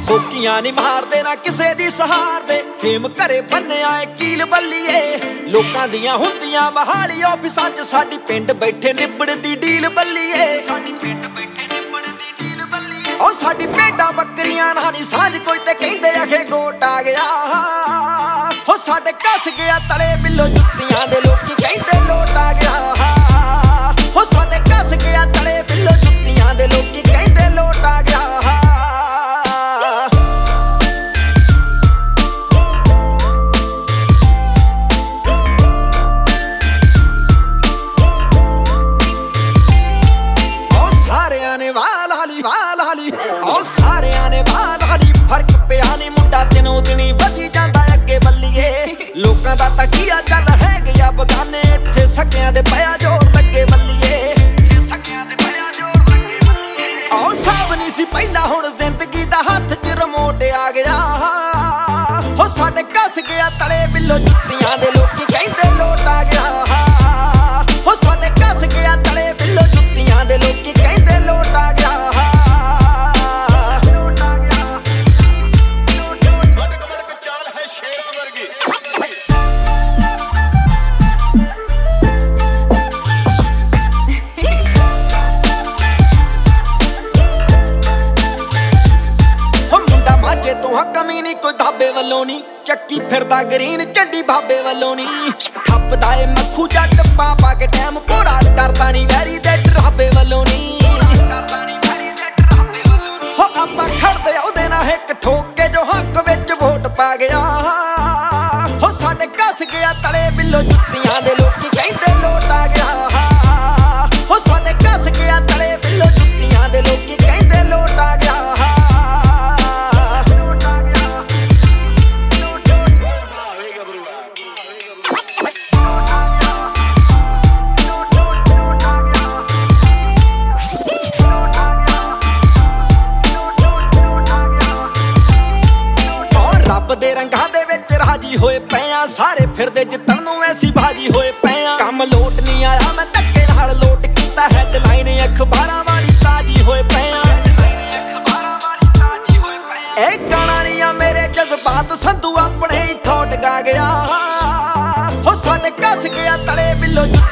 ਠੋਕੀਆਂ ਨਹੀਂ ਮਾਰਦੇ ਨਾ ਕਿਸੇ ਦੀ ਸਹਾਰ ਦੇ ਫੇਮ ਘਰੇ ਬੰਨਿਆ ਏ ਕੀਲ ਬੱਲੀਏ ਲੋਕਾਂ ਦੀਆਂ ਹੁੰਦੀਆਂ ਬਹਾਲੀ ਆਫਿਸਾਂ 'ਚ ਸਾਡੀ ਪਿੰਡ ਬੈਠੇ ਨਿਬੜਦੀ ਡੀਲ ਬੱਲੀਏ ਸਾਡੀ ਪਿੰਡ ਬੈਠੇ ਨਿਬੜਦੀ ਡੀਲ ਬੱਲੀਏ ਉਹ ਸਾਡੀ ਭੇਡਾਂ ਬੱਕਰੀਆਂ ਨਾਲ ਨਹੀਂ ਸਾਂਝ ਕੋਈ ਤੇ ਕਹਿੰਦੇ ਆਖੇ ਗੋਟ ਆ ਗਿਆ ਹੋ ਸਾਡੇ ਕੱਸ ਗਿਆ ਤਲੇ ਬਿੱਲੋ ਜੁੱਤੀਆਂ ਦੇ ਲੋਕੀ ਕਹਿੰਦੇ ਲੋਟ ਆ ਗਿਆ ਹੋ ਸਾਡੇ ਕੱਸ ਗਿਆ ਤਲੇ ਬਿੱਲੋ ਜੁੱਤੀਆਂ ਦੇ ਲੋਕੀ ਕਹਿੰਦੇ ਲੋਟ ਆ ਗਿਆ ਉਹ ਸਾਰਿਆਂ ਨੇ ਵਾਲੀ ਫਰਕ ਪਿਆ ਨੀ ਮੁੰਡਾ ਦਿਨੋਂ ਦਿਨੀ ਵਧੀ ਜਾਂਦਾ ਅੱਗੇ ਬੱਲੀਏ ਲੋਕਾਂ ਦਾ ਤਾਂ ਕੀਆ ਚੱਲ ਹੈ ਗਿਆ ਬਗਾਨੇ ਇੱਥੇ ਸਕਿਆਂ ਦੇ ਪਿਆ ਜੋਰ ਲੱਗੇ ਬੱਲੀਏ ਇੱਥੇ ਸਕਿਆਂ ਦੇ ਪਿਆ ਜੋਰ ਲੱਗੇ ਬੱਲੀਏ ਉਹ ਸਭ ਨਹੀਂ ਸੀ ਪਹਿਲਾਂ ਹੁਣ ਜ਼ਿੰਦਗੀ ਦਾ ਹੱਥ 'ਚ ਰਿਮੋਟ ਆ ਗਿਆ ਹੋ ਸਾਡੇ ਕੱਸ ਗਿਆ ਤਲੇ ਬਿੱਲੋ ਜੁੱਤੀਆਂ ਦੇ ਲੋਕੀ ਕਹਿੰਦੇ ਲੋਟ ਆ ਗਿਆ ਹੋ ਸਾਡੇ ਕੱਸ ਗਿਆ ਤਲੇ ਬਿੱਲੋ ਜੁੱਤੀਆਂ ਦੇ ਲੋਕੀ ਕਹਿੰਦੇ ਲੋਟ ਆ ਗਿਆ ਕਮੀ ਨਹੀਂ ਕੋਈ ਧਾਬੇ ਵੱਲੋਂ ਨਹੀਂ ਚੱਕੀ ਫਿਰਦਾ ਗਰੀਨ ਝੰਡੀ ਬਾਬੇ ਵੱਲੋਂ ਨਹੀਂ ਠੱਪਦਾ ਏ ਮੱਖੂ ਜੱਟ ਪਾ ਕੇ ਟਾਈਮ ਪੂਰਾ ਡਰਦਾ ਨਹੀਂ ਵੈਰੀ ਦੇ ਡਰਾਬੇ ਵੱਲੋਂ ਨਹੀਂ ਡਰਦਾ ਨਹੀਂ ਵੈਰੀ ਦੇ ਡਰਾਬੇ ਵੱਲੋਂ ਨਹੀਂ ਹੋ ਆਪਾਂ ਖੜਦੇ ਉਹਦੇ ਨਾਲ ਇੱਕ ਠੋਕ ਕੇ ਜੋ ਹੱਕ ਵਿੱਚ ਵੋਟ ਪਾ ਗਿਆ ਹੋ ਸਾਡੇ ਕੱਸ ਗਿਆ ਤਲੇ ਬਿੱਲੋ ਜੁੱਤੀਆਂ ਦੇ ਲੋਕੀ ਕਹਿੰਦੇ ਲੋਟ ਆ ਗਿਆ ਹੋ ਸਾਡੇ ਕੱਸ ਗਿਆ ਤਲੇ ਬਿੱਲੋ ਜੁੱਤੀਆਂ ਦੇ ਲੋਕੀ ਕਹਿੰਦੇ ਲੋਟ ਆ ਗਿਆ ਦੇ ਰੰਗਾਂ ਦੇ ਵਿੱਚ ਰਾਜੀ ਹੋਏ ਪਏ ਆ ਸਾਰੇ ਫਿਰਦੇ ਜਿੱਤਣ ਨੂੰ ਐਸੀ ਬਾਜੀ ਹੋਏ ਪਏ ਆ ਕੰਮ ਲੋਟ ਨਹੀਂ ਆਇਆ ਮੈਂ ਧੱਕੇ ਨਾਲ ਲੋਟ ਕੀਤਾ ਹੈਡਲਾਈਨ ਅਖਬਾਰਾਂ ਵਾਲੀ ਤਾਜੀ ਹੋਏ ਪਏ ਆ ਇਹ ਗਾਣਾ ਨਹੀਂ ਆ ਮੇਰੇ ਜਜ਼ਬਾਤ ਸੰਧੂ ਆਪਣੇ ਹੀ ਥੋਟ ਗਾ ਗਿਆ ਹੋ ਸਾਡੇ ਕੱਸ ਗਿਆ ਤਲੇ ਬਿੱਲੋ